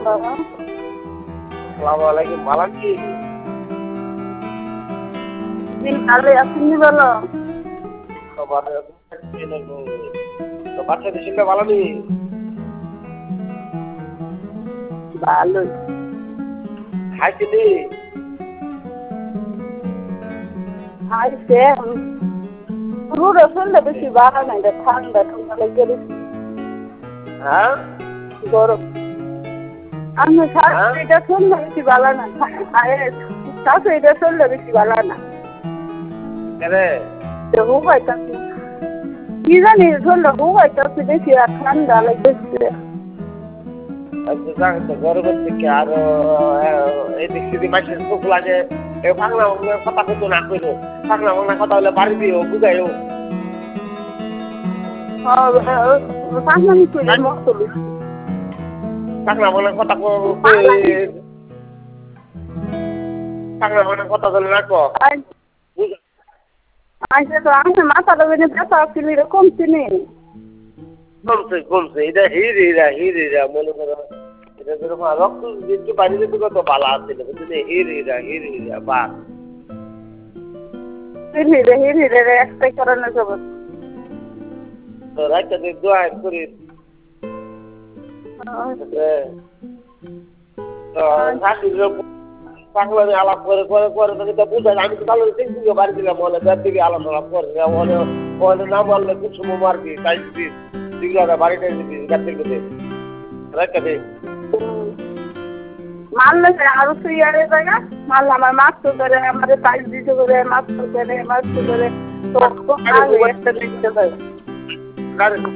আসসালামু আলাইকুম, ভালো আছি? ভালো আপনি বলো। তো বাচ্চাদের শরীরটা ভালো নেই? ভালোই খাইছে নি? খাইছে পুরো শরীরটা বেশি ভালো নাই রে, ঠান্ডা ঠান্ডা লেগে গেছে, হ্যাঁ গরম। আমি এটা শরীরটা বেশি ভালো না, এটা শরীরটা বেশি ভালো না। কেরে? হুবাইতেছে কি জানি, শরীরটা হুবাইতেছে বেশি আর ঠান্ডা লেগেছে। গরমের দিকে আরো এই দিক থেকে মাসের চোখ লাগে। পাগলা বাংলা কথা কিন্তু না কইলো, পাগলা বাংলা কথা হলে বাড়ি দিও, বুঝাইও। পাগলা বাংলা কথা পাগলা বাংলা কথা বলে রাখো। আচ্ছা তো আমি মাথাটা বেঁধে ব্যথা ছিল এরকম চিনি কমছে কমছে, এটা হিরিরা মনে করো, এটা যেরকম রক্ত একটু বাড়ি যেতে কত বালা আছিল, বুঝলি? হিরিরা বা হিরে একটাই কারণে যাবো। তো রাইটা দিয়ে দোয়া করি। পাগলা আলাপ করে করে করে বুঝাই, আমি তো ভালো বাড়ি দিলাম, বলে দিবি আলোচনা করে ওখানে না বললে কিছু মারবি, তাই দিবি দিগুলো বাড়িটাই দিবি গাছের মধ্যে রাইটা দে। মারলে আরো সুইয়ারে জায়গা মারলে আমার মাছ তো করে, আমাদের পাইপ দিতে করে, মাছ তো করে তো একটা দিতে পারে।